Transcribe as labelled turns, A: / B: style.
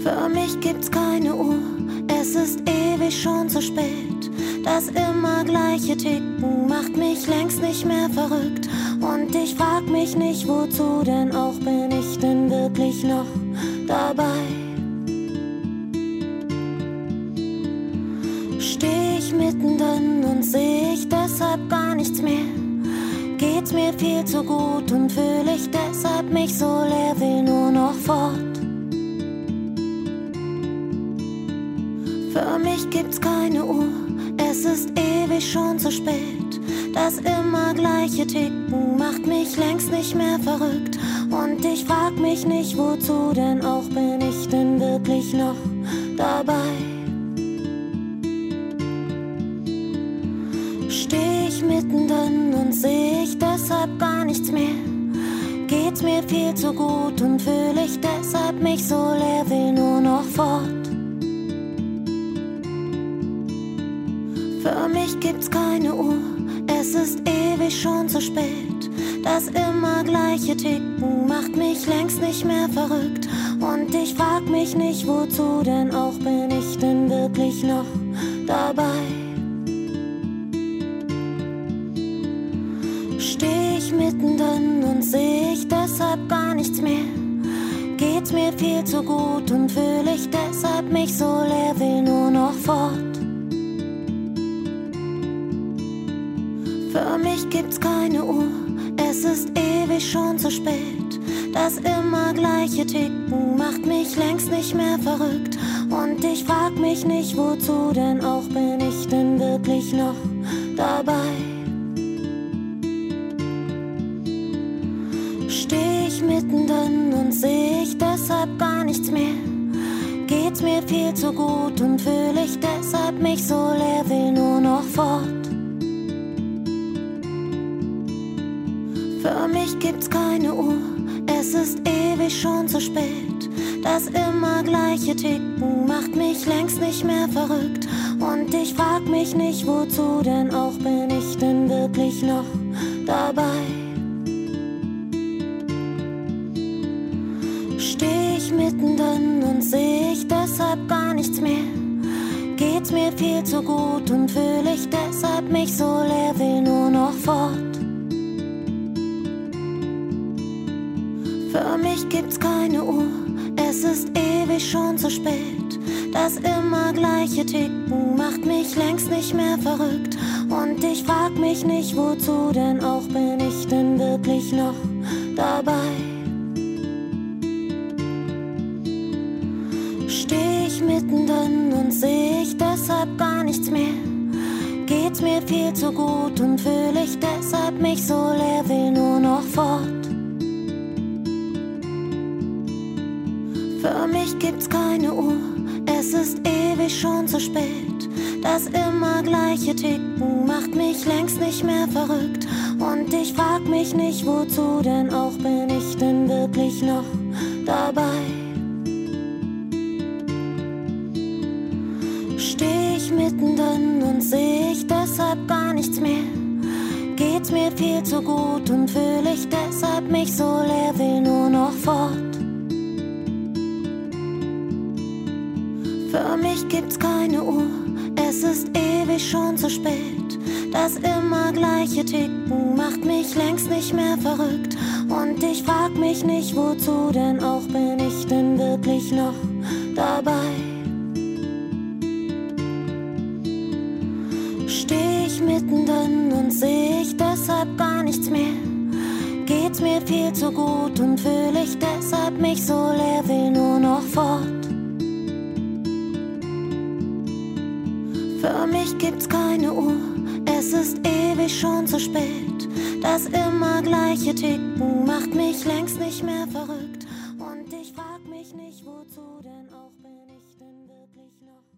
A: Für mich gibt's keine Uhr, es ist ewig schon zu spät. Das immer gleiche Ticken macht mich längst nicht mehr verrückt. Und ich frag mich nicht, wozu denn auch, bin ich denn wirklich noch dabei? Steh ich mittendrin und seh ich deshalb gar nichts mehr? Geht's mir viel zu gut und fühl ich deshalb mich so leer, will nur noch fort? Für mich gibt's keine Uhr, es ist ewig schon zu spät. Das immer gleiche Ticken macht mich längst nicht mehr verrückt. Und ich frag mich nicht, wozu denn auch, bin ich denn wirklich noch dabei? Steh ich mittendrin und seh ich deshalb gar nichts mehr? Geht's mir viel zu gut und fühl ich deshalb mich so leer, will nur noch fort? Für mich gibt's keine Uhr, es ist ewig schon zu spät. Das immer gleiche Ticken macht mich längst nicht mehr verrückt. Und ich frag mich nicht, wozu denn auch, bin ich denn wirklich noch dabei? Steh ich mittendrin und seh ich deshalb gar nichts mehr? Geht's mir viel zu gut und fühl ich deshalb mich so leer, will nur noch fort? Für mich gibt's keine Uhr, es ist ewig schon zu spät. Das immer gleiche Ticken macht mich längst nicht mehr verrückt. Und ich frag mich nicht, wozu denn auch, bin ich denn wirklich noch dabei? Steh ich mittendrin und seh ich deshalb gar nichts mehr? Geht's mir viel zu gut und fühl ich deshalb mich so leer, will nur noch fort? Für mich gibt's keine Uhr, es ist ewig schon zu spät. Das immer gleiche Ticken macht mich längst nicht mehr verrückt. Und ich frag mich nicht, wozu denn auch, bin ich denn wirklich noch dabei? Steh ich mittendrin und seh ich deshalb gar nichts mehr? Geht's mir viel zu gut und fühl ich deshalb mich so leer, will nur noch fort? Für mich gibt's keine Uhr, es ist ewig schon zu spät. Das immer gleiche Ticken macht mich längst nicht mehr verrückt. Und ich frag mich nicht, wozu denn auch, bin ich denn wirklich noch dabei? Steh ich mittendrin und seh ich deshalb gar nichts mehr? Geht's mir viel zu gut und fühl ich deshalb mich so leer, will nur noch fort? Für mich gibt's keine Uhr, es ist ewig schon zu spät. Das immer gleiche Ticken macht mich längst nicht mehr verrückt. Und ich frag mich nicht, wozu denn auch, bin ich denn wirklich noch dabei? Steh ich mittendrin und seh ich deshalb gar nichts mehr? Geht's mir viel zu gut und fühl ich deshalb mich so leer, will nur noch fort? Für mich gibt's keine Uhr, es ist ewig schon zu spät. Das immer gleiche Ticken macht mich längst nicht mehr verrückt. Und ich frag mich nicht, wozu denn auch, bin ich denn wirklich noch dabei? Steh ich mittendrin und seh ich deshalb gar nichts mehr? Geht's mir viel zu gut und fühl ich deshalb mich so leer, will nur noch fort? Für mich gibt's keine Uhr, es ist ewig schon zu spät. Das immer gleiche Ticken macht mich längst nicht mehr verrückt. Und ich frag mich nicht, wozu denn auch, bin ich denn wirklich noch